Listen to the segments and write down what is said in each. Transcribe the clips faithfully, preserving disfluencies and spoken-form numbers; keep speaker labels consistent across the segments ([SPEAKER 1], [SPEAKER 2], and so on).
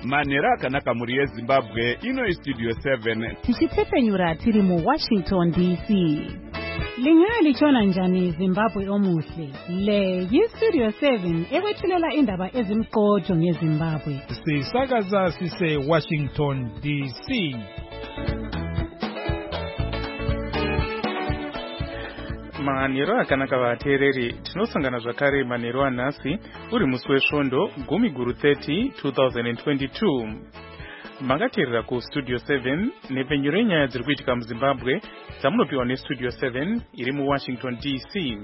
[SPEAKER 1] Manhero akanaka muri yeZimbabwe ino istudio seven.
[SPEAKER 2] Tichitepfenyura tiri mu Washington D C. Lingaya lichona njani Zimbabwe omuhle. Le yistudio seven ekwethulela indaba ezimqotho ngeZimbabwe.
[SPEAKER 3] Sisakaza sise Washington D C.
[SPEAKER 4] Manhero akanaka vateereri, tinosangana zvakare manhero anhasi uri musi wesvondo gumi guru thirty twenty twenty-two. Makateerera kustudio seven nepfenyuro yenyaya dziri kuitika muZimbabwe dzamunopiwa nestudio seven iri muWashington D C.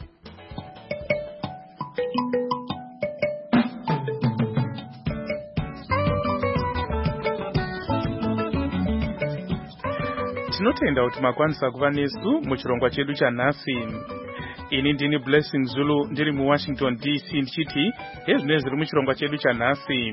[SPEAKER 4] Tinotenda kuti makwanisa kuva nesu muchirongwa chedu chanhasi. Ini ndini Blessing Zulu ndiri muWashington D C ndichiti hezvino zviri muchirongwa chedu chanhasi.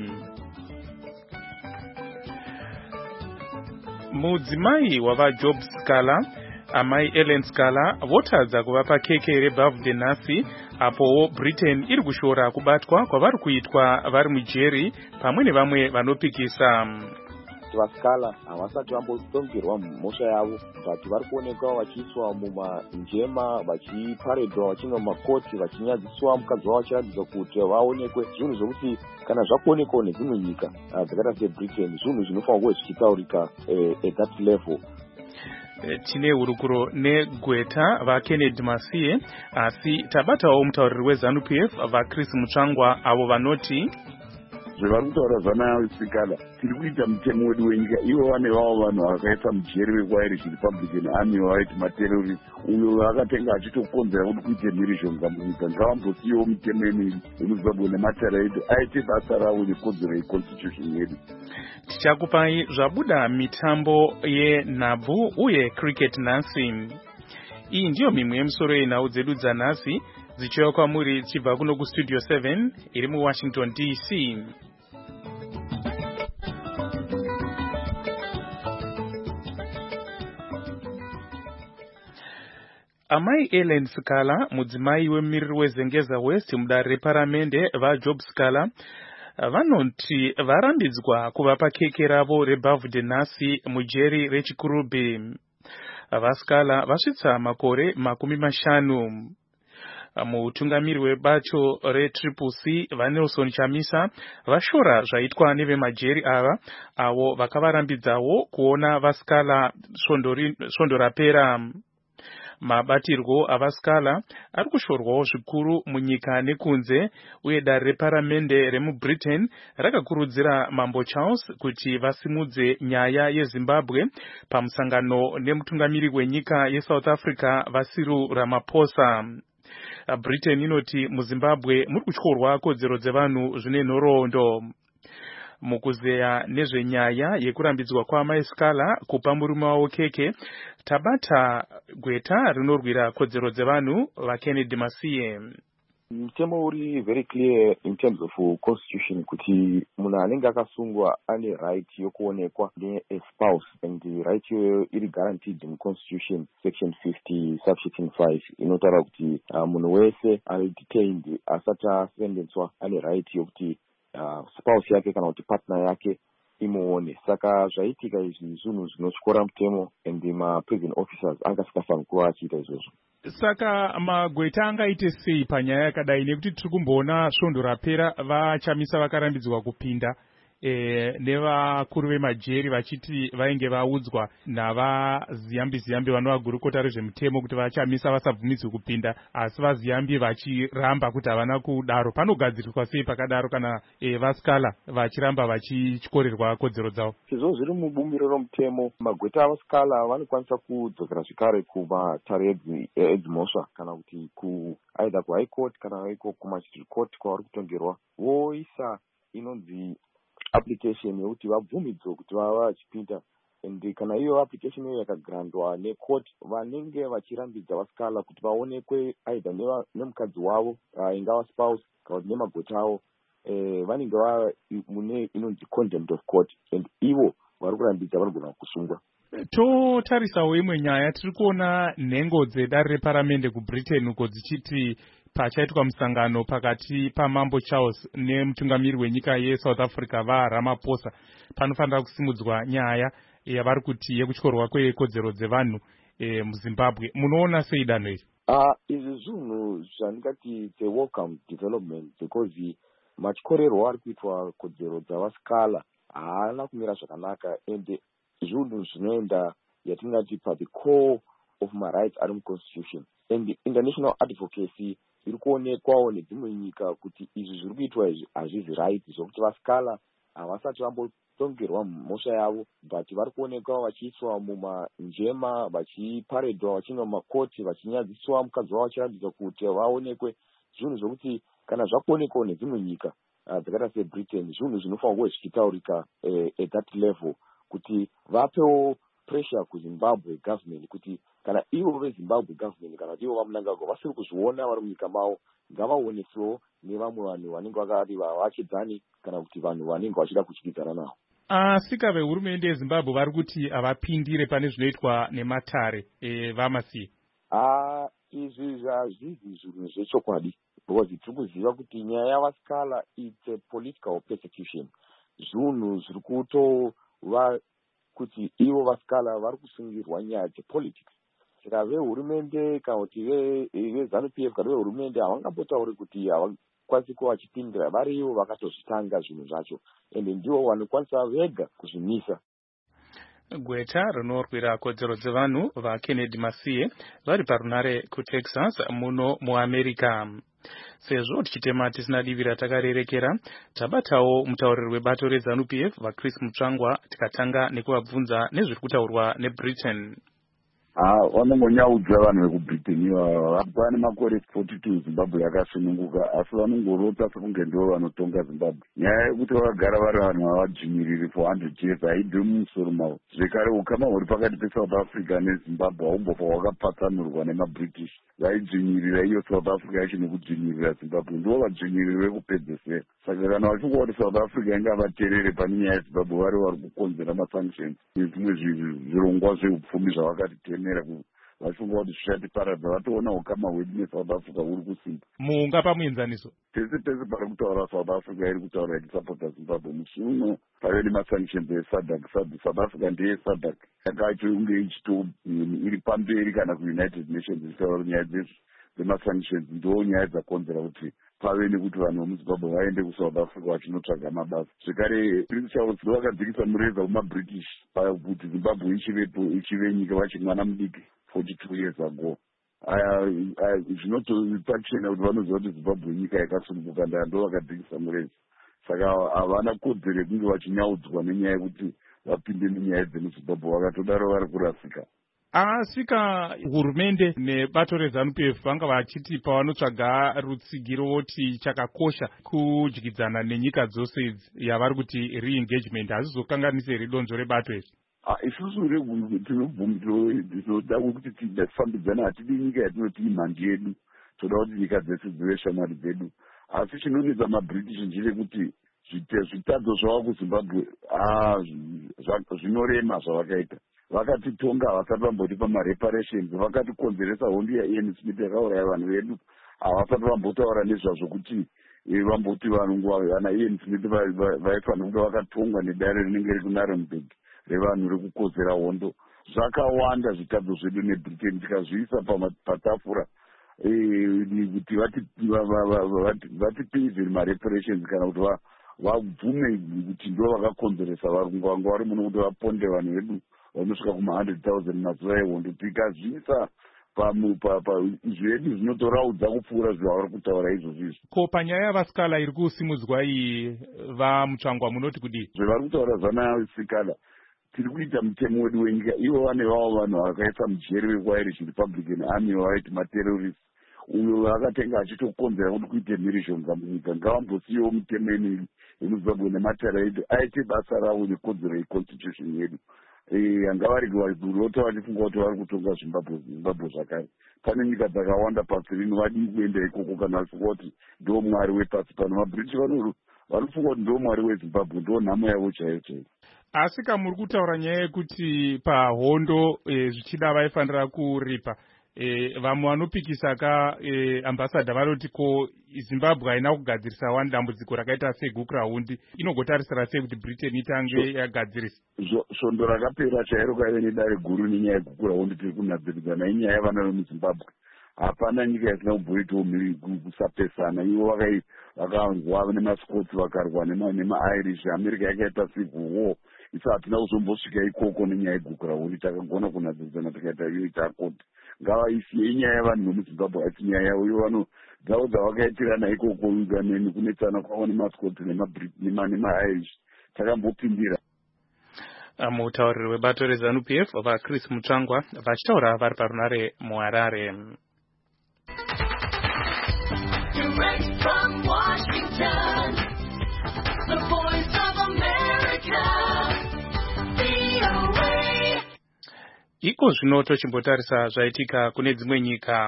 [SPEAKER 4] Mudzimai wava Job Scala, amai Ellen Scala, votadza kuvapa keke rebirthday nhasi apo Britain iri kushora kubatwa kwavari kuitwa vari mujeri pamwe nevamwe vanopikisa.
[SPEAKER 5] Vaskala havasati vambotongerwa mhosva yavo kuti vari kuonekwa vachiiswa mumanjema vachiparedwa vachinwa makoti vachinyadziswa mukadzi wavo vachiratidza kuti vaonekwe zvinhu zvokuti kana zvakuonekwawo nedzimwe nyika dzakaita seBritain zvinhu zvinofanira kuve zvichitaurika at that level.
[SPEAKER 4] Tine hurukuro negweta vaKennedy Masiye, asi tabatawo mutauriri weZANU P F vaChris Mutsvangwa avo vanoti
[SPEAKER 6] zvevari kutaura zvana Sikala tiri kuita mutemo wedu wenyika ivo vane vavo vanhu vakaisa mujeri weIrish Republican Army vaiti materrorist uyo akatenga achitokonzera kuti kuite mhirizhonga munyika ngavambosiyiwo mitemo yenyika yemuZimbabwe nematara edu aite basa ravo nekodzero yeconstitution yedu.
[SPEAKER 4] Tichakupai zvabuda mitambo yenhabvu uye cricket nhasi. Iyi ndiyo mimwe yemisoro yenhau dzedu dzanhasi dzichiuya kwamuri dzichibva kuno kustudio seven iri muWashington D C. Amai Ellen Scala, mudzimai wemumiriri weZengeza West mudare reparamende vaJob Scala, vanoti varambidzwa kuvapa keke ravo rebirthday nhasi mujeri rechikurube. VaScala vasvitsa makore makumi mashanu. Mutungamiri webacho reTriple C vaNelson Chamisa vashora zvaitwa nevemajeri ava avo vakavarambidzawo kuona vaScala svondo rapera. Mabatirwo avaScala ari kushorwawo zvikuru munyika nekunze uye dare reparamende remuBritain rakakurudzira Mambo Charles kuti vasimudze nyaya yeZimbabwe pamusangano nemutungamiri wenyika yeSouth Africa Cyril Ramaphosa. Britain inoti muZimbabwe muri kutyorwa kodzero dzevanhu zvine nhoroondo. Mukuzeya nezvenyaya yekurambidzwa kwaamai Scala kupa murume wavo keke, tabata gweta rinorwira kodzero dzevanhu vaKennedy Masiye.
[SPEAKER 5] Mutemo uri very clear in terms of constitution kuti munhu anenge akasungwa ane right yokuonekwa ne-spouse and the right yoyo iri guaranteed in constitution section fifty subsection five inotaura kuti uh, munhu wese ari detained asati asendenswa ane right yokuti uh, spouse yake kana kuti partner yake imuone. Saka zvaitika izvi zvinhu zvinotyora mutemo and ma-prison officers angasikafanira kuva achiita izvozvo.
[SPEAKER 3] Saka magweta angaite sei panyaya yakadai nekuti tiri kumboona svondo rapera vaChamisa vakarambidzwa kupinda e, nevakuru vemajeri vachiti vainge vaudzwa navaziyambi ziyambi vanovagurukota rezvemutemo kuti vaChamisa vasabvumidzwe kupinda asi vaziyambi vachiramba kuti havana kudaro. Panogadziriswa sei pakadaro kana e, vaScala vachiramba vachityorerwa kodzero dzavo?
[SPEAKER 5] Sezvo zviri mubumbiro romutemo magweta avaScala vanokwanisa kudzokera zvakare kumatare edzimhosva kana kuti ku either kuHigh Court kana iko kuMagistrate Court kwavari kutongerwa voisa inonzi application yekuti vabvumidzwe kuti vava vachipinda and kana iyo application iyo yakagrandwa necourt vanenge vachirambidza vaScala kuti vaonekwe aidha nemukadzi wavo ingava spouse kana kuti nemagweta avo vanenge vava mune inonzi contempt of court and ivo vari kurambidza vanogona kusungwa.
[SPEAKER 3] Totarisawo imwe nyaya, tiri kuona nhengo dzedare reparamende kuBritain uko dzichiti pachaitwa musangano pakati paMambo Charles nemutungamiri wenyika yeSouth Africa vaRamaphosa panofanira kusimudzwa nyaya yavari kuti yekutyorwa kwekodzero dzevanhu e, muZimbabwe. Munoona sei danho iri?
[SPEAKER 5] Ah, izvi zvinhu zvandingati it's a welcome development because matyorerwo ari kuitwa kodzero dzavasikala haana kumira zvakanaka ende zvinhu zvinoenda yatingati pathi core of my rights ari muconstitution and the international advocacy iri kuonekwawo nedzimwe nyika kuti izvi zviri kuitwa izvi hazvizi right zvokuti vasikala havasati vambotongerwa mhosva yavo but vari kuonekwa vachiiswa mumanjema vachiparedwa vachienda mumakoti vachinyadziswa mukadzi wavo vachiratidzwa kuti vaonekwe zvinhu zvokuti kana zvakuonekwawo nedzimwe nyika dzakaita sebritain zvinhu zvinofanira kuve zvichitaurika at that level kuti vapewo pressure kuZimbabwe government kuti kana ivo veZimbabwe government kana kuti ivo vamunangagwa vasiri kuzviona vari munyika mavo ngavaonesewo nevamwe vanhu vanenge vakati vachidzani kana kuti vanhu vanenge vachida kutyidzana navo.
[SPEAKER 3] Asika vehurumende yeZimbabwe vari kuti havapindire pane zvinoitwa nematare vamasiye.
[SPEAKER 5] Ah, izvi zvazvizi zvinhu zvechokwadi because tiri kuziva kuti nyaya yavasikala it's a political persecution. Zvinhu zviri kutova kuti ivo vasikala vari kusungirwa nyaya dzepolitics. Saka vehurumende kana kuti veZANU P F kana vehurumende havangambotauri kuti havakwanisi kuva vachipindira, varivo vakatozvitanga zvinhu zvacho ende ndivo vanokwanisa vega kuzvimisa.
[SPEAKER 4] Gweta rinorwira kodzero dzevanhu vaKennedy Masiye vari parunare kuTexas muno muAmerica. Sezvo tichitema tisina divi ratakarerekera, tabatawo mutauriri webato reZANU P F vaChris Mutsvangwa tikatanga nekuvabvunza nezviri kutaurwa neBritain.
[SPEAKER 6] Ah, vanongonyaudza vanhu vekuBritain ivava vane makore forty-two Zimbabwe yakasununguka asi vanongorota sekunge ndivo vanotonga Zimbabwe. Nyaya yekuti vakagara vari vanhu vavadzvinyiriri for one hundred years haibve mumusoro mavo. Zvekare ukama huri pakati peSouth Africa neZimbabwe haumbofa hwakapatsanurwa nemaBritish. Vaidzvinyirira iyo South Africa yacho nekudzvinyirira Zimbabwe, ndivo vadzvinyiriri vekupedzesera. Saka kana vachingova kuti South Africa inga vaterere pane nyaya yeZimbabwe vari vari kukonzera masanctions nezvimwe zvirongwa zveupfumi zvavakatemera vachifunga kuti zvichatiparadza vatoona ukama hwedu neSouth Africa huri kusimba.
[SPEAKER 3] Mungapa muenzaniso?
[SPEAKER 6] Pese pese pari kutaura South Africa iri kutaura ichisapota Zimbabwe. Musi uno pave nemasanctions eSADC. South Africa ndeye SADC yakacho unge ichito iri pamberi kana kuUnited Nations ichitaura nyaya dzemasanctions ndo nyaya dzakonzera kuti pave nekuti vanhu vemuZimbabwe vaende kuSouth Africa vachinotsvaga mabasa. Zvekare Prince Charles ndo vakadzikisa mureza kumaBritish kuti Zimbabwe ichivepo ichive nyika vachiri mwana mudiki forty-two years ago. Aya zvinotopachena kuti vanoziva kuti Zimbabwe nyika yakasununguka ndo vakadzikisa mureza. Saka havana kodzero yekunge vachinyaudzwa nenyaya yekuti vapinde nenyaya dzemuZimbabwe, vakatodaro vari kurasika.
[SPEAKER 3] Asika hurumende nebato reZANU P F vanga vachiti pavanotsvaga rutsigiro voti chakakosha kudyidzana nenyika dzose idzi yavari kuti re-engagement hazizokanganisiri donzvo rebato iri.
[SPEAKER 6] Isusu tinoda kuti tifambidzana, hatidi nyika yatinoti imhandi yedu, toda kuti nyika dzese dzive shamwari dzedu. Asi chinonetsa maBritish ndechekuti zvitadzo zvavo kuZimbabwe zvinorema zvavakaita. Vakatitonga havasati vambotipa mareparations, vakatikonzeresa hondo yaIan Smith yakauraya vanhu vedu. Havasati vambotaura nezvazvo kuti vamboti vanhu vana Ian Smith vaifanira kunge vakatongwa nedare rinenge riri kuNarrenburg revanhu rekukodzera hondo. Zvakawanda zvitadzo zvedu neBritain tikazviisa patafura kuti vatipei mareparations kana kuti vabvume kuti ndo vakakonzeresa varungu vanga vari muno kuti vaponde vanhu vedu vanosvika kuma one hundred thousand mazuva ehondo. Tikazviisa zvedu zvinotoraudza kupfuura zvavari kutaura izvozvo izvi.
[SPEAKER 3] Ko panyaya yavasikala iri kusimudzwa iyi vaMutsvangwa munoti kudii?
[SPEAKER 6] Zvavari kutaura zvanasikala tiri kuita mutemo wedu wenyika. Ivo vane vavo vanhu vakaisa mujeri weIrish Republican Army vavaiti materrorists, uyo vakatenga achitokonzera kuti kuite mhirizhonga munyika. Ngavambosiyiwo mutemo yemuZimbabwe nematare edu aite basa ravo nekodzero yeconstitution yedu. Hangavarege kurota vachifunga kuti vari kutonga Zimbabwe zvakare. Pane nyika dzakawanda pasi rino vadii kuenda ikoko kana vachifunga kuti ndo mwari wepasi pano. maBritish vanofunga kuti ndo mwari weZimbabwe, ndo nhamo yavo chaiyo chaiyo.
[SPEAKER 3] Asika muri kutaura nyaya yekuti pahondo zvichida vaifanira kuripa eh, vamwe vanopikisa ka eh, ambassador vanoti ko Zimbabwe haina kugadzirisa wani dambudziko rakaita segukiraundi, inogotarisira sei kuti Britain itange yagadzirisa?
[SPEAKER 6] Svondo rakapera chairo kaive nedare guru nenyaya yegukiraundi tiri kunadziridzana inyaya yavana vemuzimbabwe. Hapana nyika isina kumboitawo kusapesana. Ivo vakanzwa nemascots vakarwa nemairish. America yakaita civil war. Isa hatina kuzombosvika ikoko nenyaya yegukiraundi. Takagona kunadziridzana tikaita iyo itakoti. Ngavaisiye inyaya yavanhu vemuzimbabwe haisi nyaya yavo. Ivo vano dzavo dzavakaitirana ikoko nekunetsana kwavo nemascots nemairish. Takambopindira.
[SPEAKER 4] Mutauriri webato reZANU P F vaChris Mutsvangwa vachitaura vari parunare muHarare.
[SPEAKER 7] Direct from Washington, the voice of America, V O A.
[SPEAKER 4] Iko zvino tochimbotarisa zvaitika kune dzimwe nyika.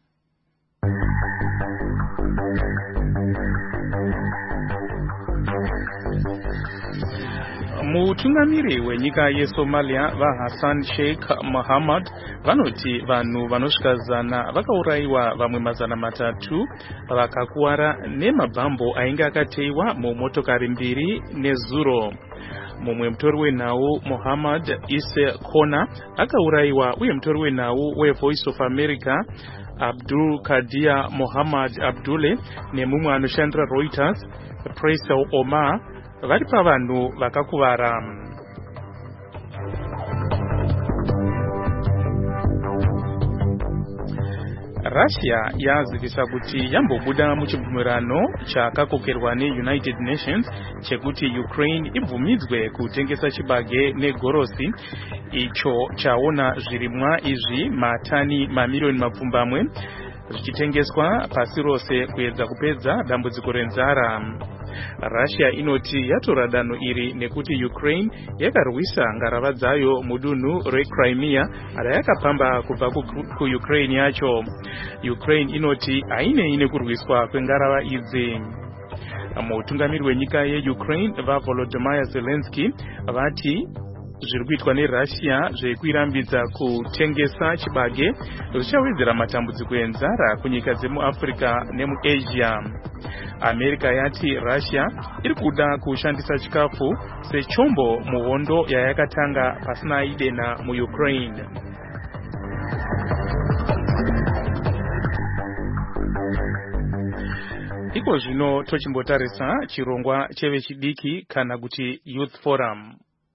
[SPEAKER 4] Mutungamiri wenyika yeSomalia vaHassan Sheikh Mohamud vanoti vanhu vanosvika zana vakaurayiwa, vamwe mazana matatu vakakuwara nemabhambo ainge akateiwa mumotokari mbiri nezuro. Mumwe mutori wenhau Mohammed Isse Kona akaurayiwa, uye mutori wenhau weVoice of America Abdul Kadia Mohammed Abdule nemumwe anoshandira Reuters Faisal Omar vari pavanhu vakakuvara. Russia yazivisa kuti yambobuda muchibvumirano chakakokerwa neUnited Nations chekuti Ukraine ibvumidzwe kutengesa chibage negorosi, icho chaona zvirimwa izvi matani mamiliyoni mapfumbamwe zvichitengeswa pasi rose kuedza kupedza dambudziko renzara. Russia inoti yatora danho iri nekuti Ukraine yakarwisa ngarava dzayo mudunhu reCrimea rayakapamba kubva kuUkraine yacho. Ukraine inoti hainei nekurwiswa kwengarava idzi. Mutungamiri wenyika yeUkraine vaVolodymyr Zelensky vati zviri kuitwa neRussia zvekuirambidza kutengesa chibage zvichawedzera matambudziko enzara kunyika dzemuAfrica nemuAsia. America yati Russia iri kuda kushandisa chikafu sechombo muhondo yayakatanga pasina idena muUkraine. Iko zvino tochimbotarisa chirongwa chevechidiki kana kuti Youth Forum.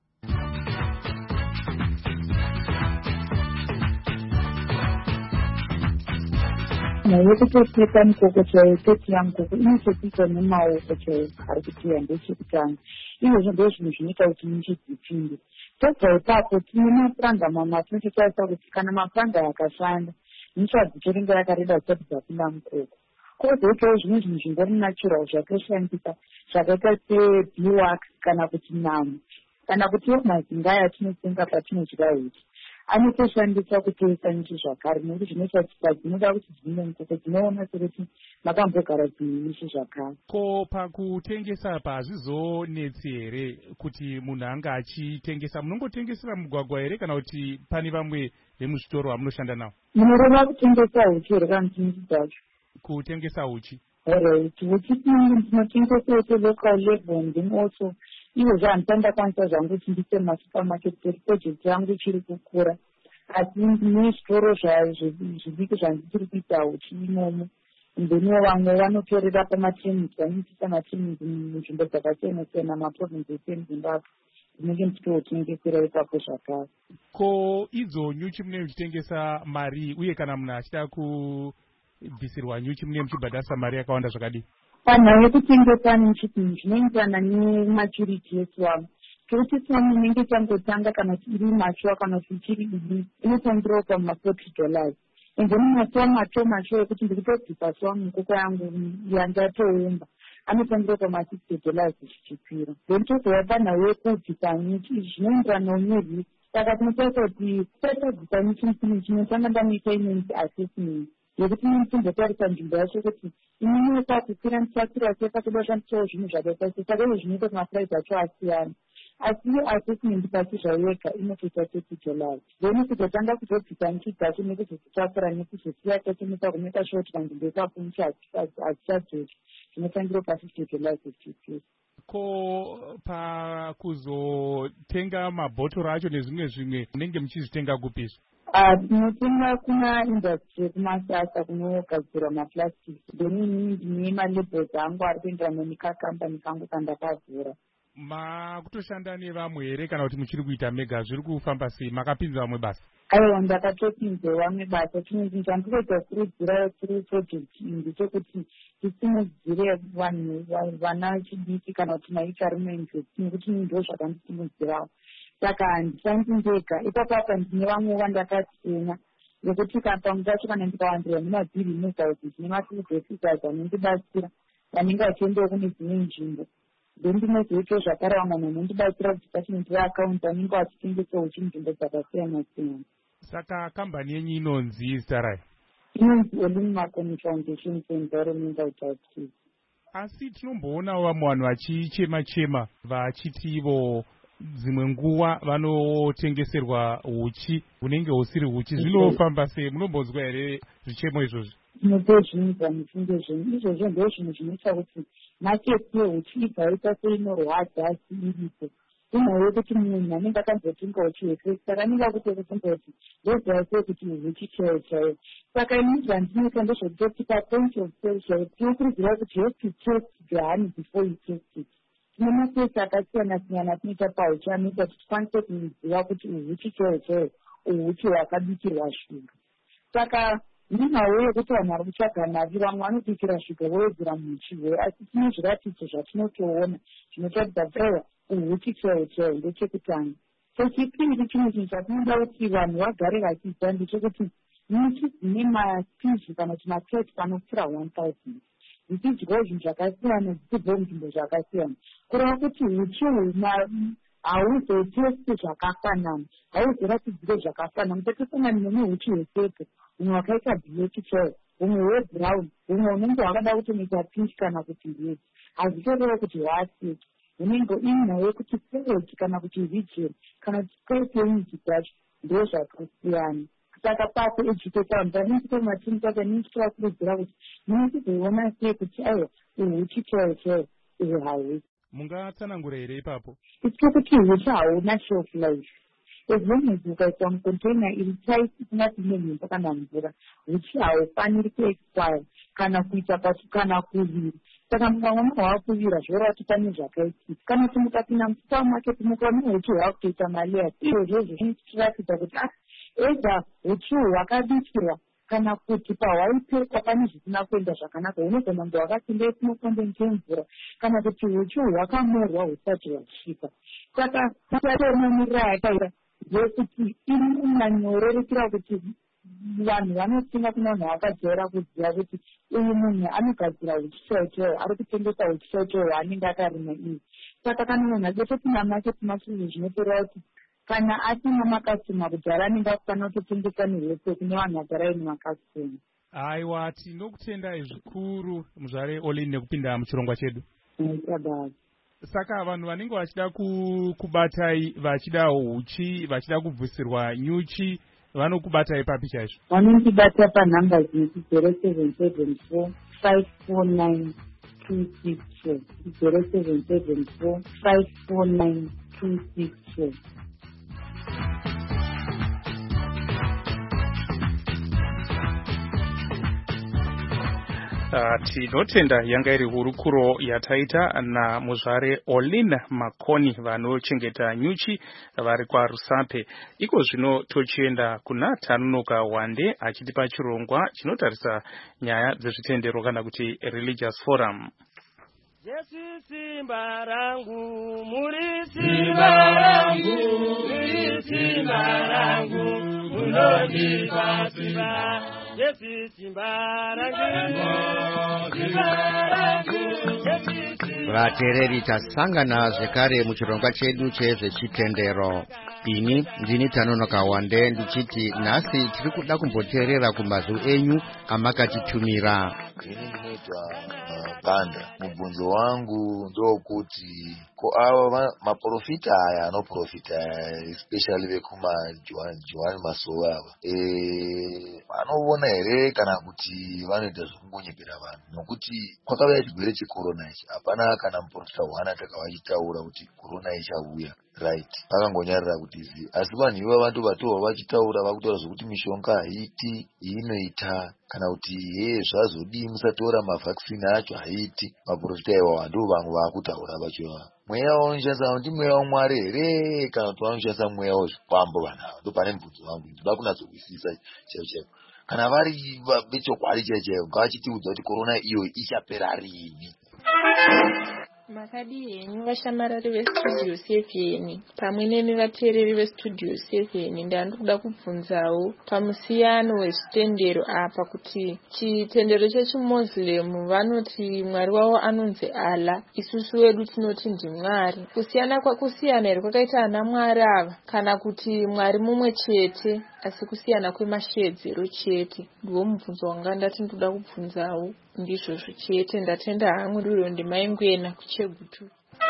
[SPEAKER 8] yekutopfeka mukoko chaiyo totiya mukoko inotopiwa nemaoko chaiyo ari kutiya ndechekutanga. Izvozvo ndo zvinhu zvinoita kuti nyuchi dzipinde. Tobva ipapo tine mapuranga mamwe atinototarisa kuti kana mapuranga akashanda nyuchi hadzitoringa yakareba zisati dzapinda mukoko. Kozoitawo zvimwe zvinhu zvingori natural zvakashandisa zvakaita sebeeswax kana kuti namu kana kutiwo mazingaya atinosenga patinodya huchi anotoshandiswa kutoisa nyuchi zvakare, nekuti zvinoita kuti padzinoda kuti dzimwe mukoko dzinoona sekuti makambogara dzimwe nyuchi zvakare.
[SPEAKER 3] Ko pakutengesa pazvizonetsi here kuti munhu anga achitengesa, munongotengesera mugwagwa here kana kuti pane vamwe vemuzvitoro vamunoshanda navo?
[SPEAKER 8] Munoreva kutengesa huchi here kana nyuchi dzacho?
[SPEAKER 3] Kutengesa huchi.
[SPEAKER 8] Alright, huchi tinotengesa kuti local level and also ivo zvahandisandakwanisa zvangu kuti ndise masupermarket kuti project yangu ichiri kukura, asi nezvitoro zvidiki zvandichiri kuita huchi imomo. Ndeniwo vamwe vanotorera pamatenisi, vanoitisa matenisi munzvimbo dzakasiyana-siyana maprovinsi ese muZimbabwe, ndinenge ndichitotengesera ipapo zvakare.
[SPEAKER 3] Ko idzo nyuchi munenge muchitengesa mari, uye kana munhu achida kubvisirwa nyuchi munenge muchibhadharisa mari yakawanda zvakadii?
[SPEAKER 8] Panhau yekutengesa nyuchi zvinoenderana nematurity yeswamu. Kuti swamu inenge changotanga kana kuti iri machuwa kana kuti ichiri idiki inotangirawo pama-forty dollars. Ende mumaswamu acho macho ekuti ndikutobvisa swamu mukoko yangu yandatoumba anotangirawo pama-sixty dollars zvichikwira. Then tozouya panhau yekubvisa nyuchi zvinoenderana nerisi. Saka tinotaura kuti tatobvisa nyuchi musini chinotanga ndamuita inenzi assessment yekuti ndinotombotarisa nzvimbo yacho kuti inoneka kukwira ndichakwira sei pakudoshandisawo zvinhu zvakaita sei. Saka izvo zvinoita kuti mapuraizi acho asiyana. asi assessment pasi zvayega inotoita thirty July. Then kutotanga kutodzika nchi dzacho nekuzozvitakura nekuzosiya totomisa kumeka sure kuti vanzvimbo ikapumusha hadzichadzoki zvinotangiro pa-fifty July fifty-six.
[SPEAKER 3] Ko pakuzotenga mabhotoro acho nezvimwe zvimwe munenge muchizvitenga kupizva?
[SPEAKER 8] Tinotenga kuna industry yekumasasa kunogadzirwa maplastic. Then inini ndine malabels angu ari kuenderana nekakampani kangu kandakavhura.
[SPEAKER 3] Makutoshanda nevamwe here kana kuti muchiri kuita mega? Zviri kufamba sei? Makapinza vamwe basa?
[SPEAKER 8] Aiwa, ndakatopinza vamwe basa. Chinhu chandinoita kurudzira kuri project iyi ndechekuti tisimudzire vanhu vana chidiki kana kuti maikarimenti nekuti ndo zvakandisimudzirawo. Saka handishandi ndega. Ipapo apa ndine vamwe vandakasiyana nekuti kampani kacho kana ndikawandirwa nemabhiri muzauzi ndine mafidzesizas anondibatsira vanenge vachiendawo kune dzimwe nzvimbo. Then ndinozoita zvakare vamwe vanondibatsira kudepartment reaccounts vanenge vachitengesa uchi nzvimbo dzakasiyana siyana.
[SPEAKER 3] Saka kambani yenyu inonzi zita rayo?
[SPEAKER 8] Inonzi Olin Makoni Foundation for Environmental Justice.
[SPEAKER 3] Asi tinomboonawo vamwe vanhu vachichema chema vachiti ivo dzimwe nguva vanotengeserwa huchi hunenge husiri huchi. Zvinofamba sei? Munombonzwa here zvichemo izvozvi?
[SPEAKER 8] Tinotozvinzwa mufunge zvenyu izvozvo ndo zvinhu zvinoita kuti maketi yehuchi ibvaita seinorwadza asi iripo. Imwe yekuti munhu anenge akanzotenga huchi hwese saka anenge akutokufunga kuti ndoziva sei kuti huchi chaiyo chaiyo. Saka inini zvandinoita ndezvekutoti papoint of sale tinokurudzira kuti you have to test the honey before you test it. Tine matesti akasiyana siyana tinoita pahuchi anoita kuti tikwanise kuziva kuti uhuchi chaiyo chaiyo uhuchi hwakabikirwa shuga. Saka ndinawo yekuti vanhu vari kutsvaga navi vamwe vanobikira shuga vowedzera muhuchi asi tine zviratidzo zvatinotoona zvinotaridza kuti aiwa uhuchi chaiyo chaiyo ndechekutanga. Chechipiri chimwe chinhu chatinoda kuti vanhu vagare vachiziva ndechekuti nyuchi dzine maspizhi kana kuti maketi panopfuura one thousand dzichidyawo zvinhu zvakasiyana dzichibvawo munzvimbo zvakasiyana kureva kuti huchi hauzotesti zvakafanana hauzoratidzire zvakafanana mutatosangana nemwe huchi hwesepo humwe hwakaita black chaiyo humwe hwebrown humwe unenge hwakada kutonoita pink kana kuti red hazvitoreva kuti hwaaseki hunenge inhau yekuti sewage kana kuti region kana kuti state yenyuchi dzacho ndo zvakasiyana. Saka papo educate vanhu saka nichitova kurudzira kuti munochizoiona sei kuti aiwa uhuchi chaiyo chaiyo uhu hausi.
[SPEAKER 3] Mungatsanangura here ipapo?
[SPEAKER 8] Itike kuti huchi hauna shelf life. As long as ukaiswa mucontainer iri tight isingapinde mhepo kana mvura huchi haufaniri kuexpire kana kuita pasi kana kuvira. Saka mukamwa munhu hwakuvira zvoreva kuti pane zvakaitika. Kana kuti mukapinda musupermarket mukaona huchi hwakutoita maleyers izvozvo zvinotiratidza kuti ega huchi hwakabikirwa kana kuti pahwaipekwa pane zvisina kuenda zvakanaka hunogona kunge hwakapinda epinokonde chemvura kana kuti huchi hwakamorwa husati hwasvika. Saka tataonamirira yakaita ndeyekuti inonyanyorerukira kuti vanhu vanotinga kuna vanhu vakajaira kuziva kuti uyu munhu anogadzira huchi chaiyo chaiyo ari kutengesa huchi chaiyo chaiyo hwaanenge akarima iyi. Saka kana munhu achetopinda maketi machizvo zvinotoreva kuti kana asina makasitoma kudhara anenge akufanira kutotengesa nehwese kune vanhu vagara ine makasitoma.
[SPEAKER 3] Aiwa, tinokutendai zvikuru muzvare Olin nekupinda muchirongwa chedu.
[SPEAKER 8] Baba.
[SPEAKER 3] Saka vanhu vanenge vachida kubatai vachida huchi vachida kubvusirwa nyuchi vanokubatai papi chaizvo?
[SPEAKER 8] Vanondibata panhamba dzinoti zero seven seven four five four nine two six four zero seven seven four five four nine two six four.
[SPEAKER 4] Uh, tinotenda yanga iri hurukuro yataita namuzvare Olin Makoni vanochengeta nyuchi vari kwaRusape. Iko zvino tochienda kuna Tanunoka Wande achitipa chirongwa chinotarisa nyaya dzezvitendero kana kuti religious forum.
[SPEAKER 9] Yesu simba rangu, muri simba rangu, muri simba rangu, munondipa simba. Yesu simba rangu, simba rangu, Yesu simba.
[SPEAKER 10] Vateereri tasangana zvekare muchirongwa chedu chezvechitendero. ini ndini Tanonoka Wande ndichiti nhasi tiri kuda kumboteerera kumazwi enyu amakatitumira.
[SPEAKER 11] Ini ndinoitwa Banda. Mubvunzo wangu ndokuti ko ava maprofita aya anoprofita especially vekuma Joan Masowe ava eh vanoona here kana kuti vanoita zvokungonyepera vanhu, nokuti kwakauya chirwere checorona ichi hapana kana muprofita one atakavachitaura kuti corona ichauya, right? Vakangonyarira kuti izi, asi vanhu ivo vantu vatova vachitaura vakutaura zvokuti mishonga haiti inoita, kana kuti he zvazodii musatora mavhaccine acho haiti. Maprofita iwawa ndo vamwe vakutaura vachiva mweya unoshandisa kuti mweya waMwari here kana kuti vanoshandisa mweya wezvikwambo vanhu ava. Ndo pane mubvunzo wangu ndoda kunatsokuzwisisa chaivo chaivo. Kana vari vechokwadi chaivo chaivo ngavachitiudza kuti corona iyo ichapera rini.
[SPEAKER 12] Makadi henyu vashamarari vestudio seven pamwe nemi vateereri vestudio seven ndandokuda kubvunzawo pamusiyano wezvitendero apa, kuti chitendero chechimuslim vanoti mwari wavo anonzi Allah, isusu wedu tinoti ndimwari. Kusiyana kwakusiyana here kwakaita ana mwari ava, kana kuti mwari mumwe chete asi kusiyana kwemashedzero chete? Ndiwo mubvunzo wanga ndati ndoda kubvunzawo ndizvozvo chete. Ndatenda hangu riro ndimaingwena kuchegutu.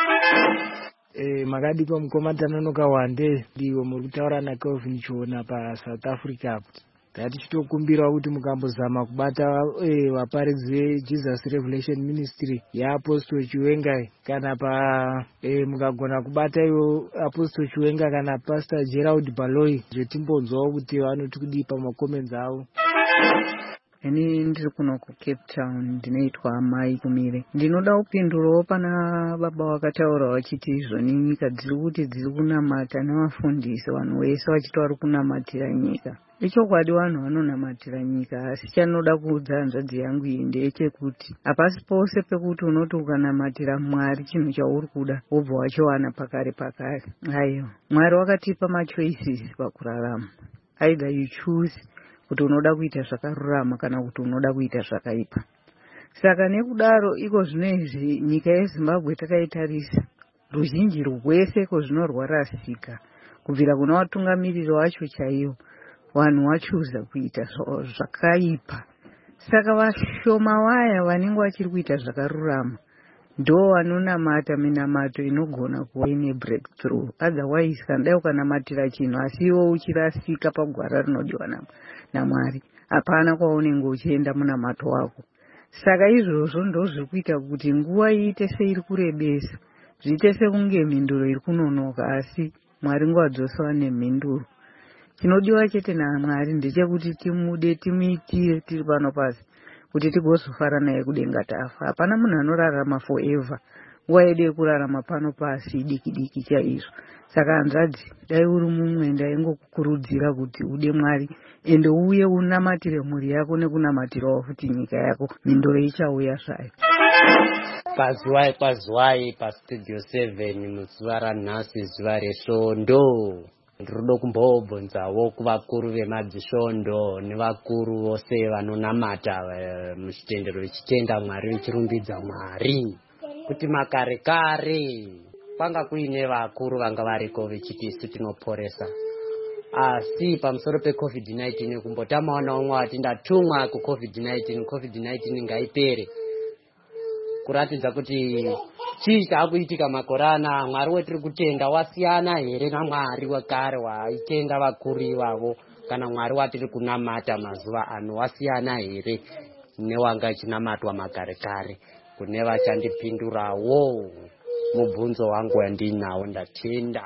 [SPEAKER 13] Eh, makadi kwa mkoma Tanonoka Wande ndiwo muri kutaura naKelvin Chiona paSouth Africa. Tati chitokumbira kuti mukambozama kubata eh, vaparidzi veJesus Revelation Ministry yaApostle Chiwenga, kana pa eh, mukagona kubata iwo Apostle Chiwenga kana Pastor Gerald Baloyi, zvetimbonzwawo kuti vanoti kudii pamakomenzi avo.
[SPEAKER 14] Ini ndiri kuno kuCape Town, ndinoitwa Mai Kumire. Ndinoda kupindurawo pana baba vakataura vachiti izvoni nyika dziri kuti dziri kunamata nevafundisi, vanhu vese vachiti vari kunamatira nyika. Ichokwadi vanhu vanonamatira nyika, asi chanoda kuudza hanzvadzi yangu iyi ndechekuti hapasi pose pekuti unoti ukanamatira Mwari chinhu chauri kuda wobva wachiwana pakare pakare. Aiwa, Mwari wakatipa machoices pakurarama. Either you choose kuti unoda kuita zvakarurama kana kuti unoda kuita zvakaipa. Saka nekudaro iko zvinezvi nyika yeZimbabwe takaitarisa, ruzhinji rwese kozvinorwarasika kubvira kuna vatungamiriri vacho chaivo, vanhu vachuza kuita zvakaipa. Saka vashoma vaya vanenge vachiri kuita zvakarurama ndo vanonamata minamato inogona kuva ine breakthrough. Otherwise kana ukanamatira chinhu asi iwo uchirasika pagwara rinodiwa naMwari, hapana kwaunenge uchienda munamato wako. Saka izvozvo ndo zviri kuita kuti nguva iite seiri kurebesa, zviite sekunge mhinduro iri kunonoka, asi Mwari nguva dzose ane mhinduro. Chinodiwa chete naMwari ndechekuti timude, timuitire tiri pano pasi kuti tigozofara naye kudenga tafa. Hapana munhu anorarama forever, nguva yedu yekurarama pano pasi diki diki chaizvo. Saka hanzvadzi, dai uri mumwe ndaingokukurudzira kuti ude Mwari ende uye unamatire mhuri yako nekunamatirawo futi nyika yako, mhinduro ichauya zvayo.
[SPEAKER 15] Pazuwai pazuwai paStudio seven muzuva ranhasi, zuva resvondo. Ndinoda kumbobvunzawo kuvakuru vemadzisvondo nevakuru vose vanonamata muchitendero vechitenda Mwari, vechirumbidza Mwari, kuti makare kare kwanga kuine vakuru vanga variko vechiti isu tinoporesa, asi pamusoro pecovid nineteen kumbotamawo naumwe ati ndatumwa kucovid nineteen, covid nineteen ngaipere, kuratidza kuti chii chaakuitika makore ana. Mwari wetiri kutenda wasiyana here naMwari wekare waitenda vakuru ivavo, kana Mwari watiri kunamata mazuva ano wasiyana here newanga achinamatwa makare kare? Kune vachandipindurawo mubvunzo wangu wandinawo, ndatenda.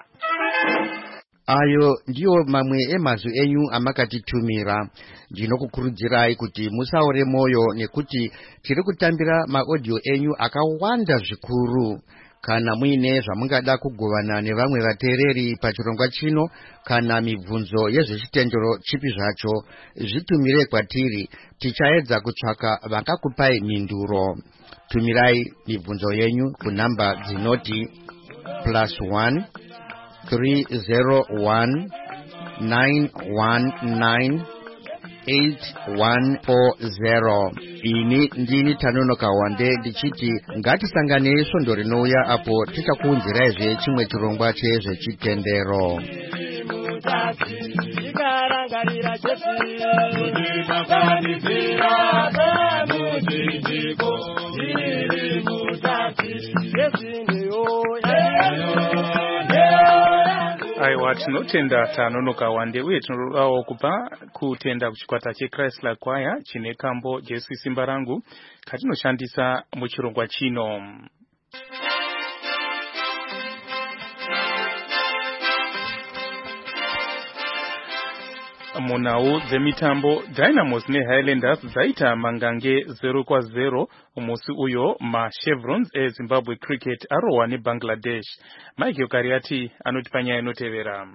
[SPEAKER 10] Ayo ndiyo mamwe emazwi enyu amakatitumira. Ndinokukurudzirai kuti musaore moyo nekuti tiri kutambira maaudio enyu akawanda zvikuru. Kana muine zvamungada kugovana nevamwe vateereri pachirongwa chino, kana mibvunzo yezvechitendero chipi zvacho, zvitumire kwatiri, tichaedza kutsvaka vakakupai mhinduro. Tumirai mibvunzo yenyu kunamba dzinoti plus one three zero one nine one nine eight one four zero. Ini ndini Tanonoka Wande ndichiti ngatisangane svondo rinouya apo tichakuunziraizve chimwe chirongwa chezvechitendero.
[SPEAKER 9] mutati ikarangarira Jesu kutisanganisira damujinjiko iri mutati Jesu ndiyo
[SPEAKER 4] aiwa tinotenda tanonoka wande uye tinodawo kupa kutenda kuchikwata cheChristler Choir chine kambo Jesu simba rangu katinoshandisa muchirongwa chino. Munau dzemitambo Dynamos neHighlanders dzaita mangange zero kwa zero umusi uyo maChevrons eZimbabwe Cricket arohwa neBangladesh. Mike Kariati anoti panyaya inotevera.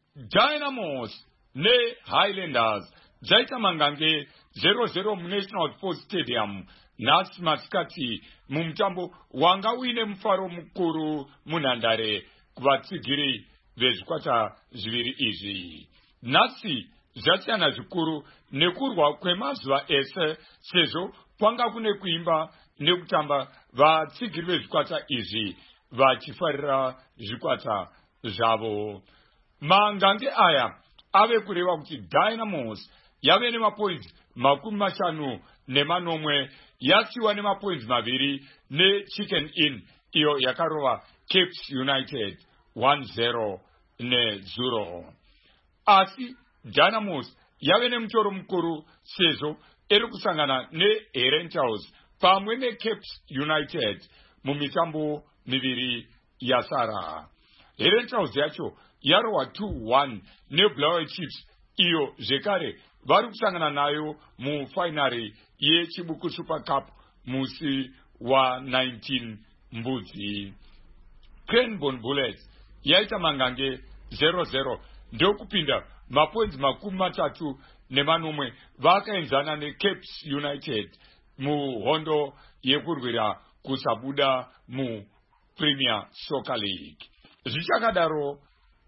[SPEAKER 16] Dynamos neHighlanders dzaita mangange zero zero muNational Sports Stadium nhasi masikati mumutambo wanga uine mufaro mukuru munhandare kuvatsigiri vezvikwata zviviri izvi. Nhasi zvasiyana zvikuru nekurwa kwemazuva ese sezvo kwanga kune kuimba nekutamba vatsigiri vezvikwata izvi vachifarira zvikwata zvavo. Mangange aya ave kureva kuti Dynamos yave nemapoints makumi mashanu nemanomwe yasiwa nemapoints maviri neChicken Inn iyo yakarova Capes United one zero nezuro. Asi Dynamos yave nemutoro mukuru sezvo iri kusangana neHerentals pamwe neCapes United mumitambo miviri yasara. Herentals yacho yarohwa two one neBlaue Chiefs iyo zvekare vari kusangana nayo mufainari yechibuku Super Cup musi wa nineteen mbudzi. Cranbourne Bullets yaita mangange zero zero ndokupinda mapoints makumi matatu nemanomwe vakaenzana neCapes United muhondo yekurwira kusabuda muPremier Soccer League. Zvichakadaro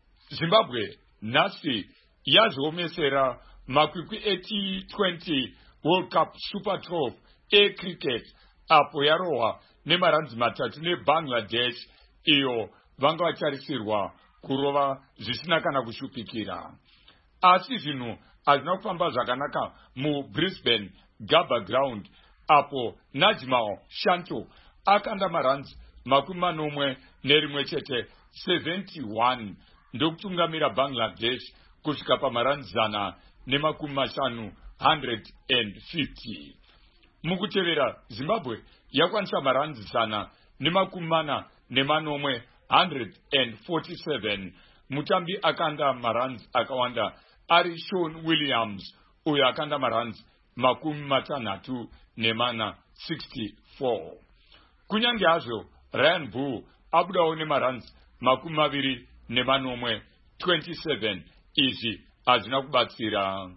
[SPEAKER 16] Zimbabwe nhasi yazviomesera makwikwi eT twenty World Cup Super twelve ecricket apo yarohwa nemaranzi matatu neBangladesh iyo vanga vacharisirwa kurova zvisina kana kushupikira. Asi zvinhu hazvina kufamba zvakanaka muBrisbane Gabba Ground apo Najmal Shanto akanda maranzi makumi manomwe nerimwe chete seventy-one ndokutungamira Bangladesh kusvika pamaranzi zana nemakumi mashanu one hundred fifty. Mukutevera Zimbabwe yakwanisa maranzi zana nemakumi mana nemanomwe one hundred forty-seven. Mutambi akanda maranzi akawanda ari Sean Williams uyo akanda maranzi makumi matanhatu nemana sixty-four. Kunyange hazvo Ryan Bull abudawo nemaranzi makumi maviri nemanomwe twenty-seven. Izvi hazvina kubatsira.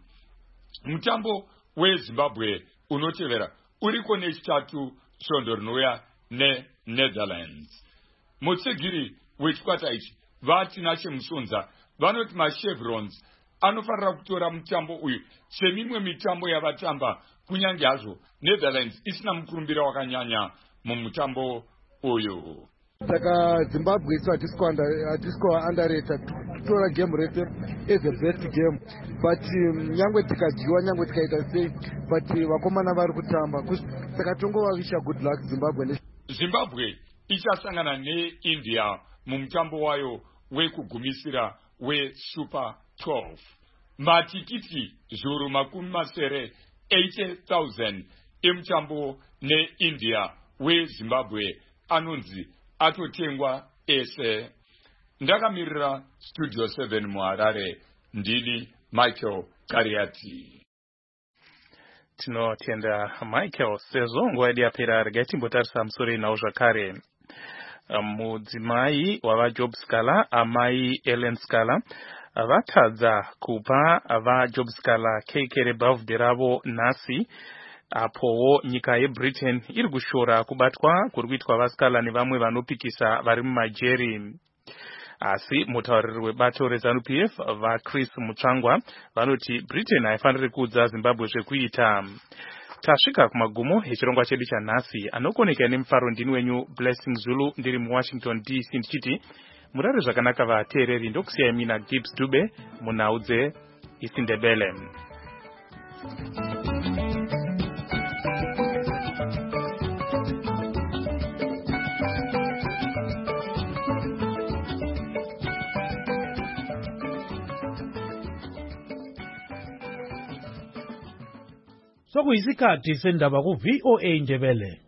[SPEAKER 16] Mutambo weZimbabwe unotevera uriko nechitatu svondo rinouya neNetherlands. Mutsigiri wechikwata ichi vatina chemusonza vanoti maChevrons anofanira kutora mutambo uyu semimwe mitambo yavatamba kunyange hazvo Netherlands isina mukurumbira wakanyanya mumutambo uyu.
[SPEAKER 17] Saka Zimbabwe isu hatisiko underrated kutora game rete as the best game, but nyangwe tikadyiwa nyangwe tikaita sei, but vakomana vari kutamba, saka tongovavisha good luck Zimbabwe.
[SPEAKER 16] Zimbabwe ichasangana neIndia mumutambo wayo wekugumisira weSuper twelve. Matikiti zviuru makumi masere eighty thousand emutambo neIndia weZimbabwe anonzi atotengwa ese. Ndakamirira Studio seven muHarare, ndini Michael Kariati.
[SPEAKER 4] Tinotenda Michael sezvo nguva yedu yapera. Regai timbotarisa musoro inawo zvakare. Mudzimai wavaJob Scala, amai Ellen Scala, vatadza kupa vaJob Scala keke rebhavhudhe ravo nhasi, apowo nyika yeBritain iri kushora kubatwa kuri kuitwa vaScala nevamwe vanopikisa vari mumajeri. Asi mutauriri webato reZANU-P F vaChris Mutsvangwa vanoti Britain haifaniri kuudza Zimbabwe zvekuita. Tasvika kumagumo echirongwa chedu chanhasi. Anokoneka nemufaro ndini wenyu Blessing Zulu ndiri muWashington D C ndichiti murari zvakanaka vateereri. Ndokusiyai mina Gibbs Dube munhau dzeIsindebele.
[SPEAKER 18] Sokuyisikhathi sendaba ku V O A Indebele.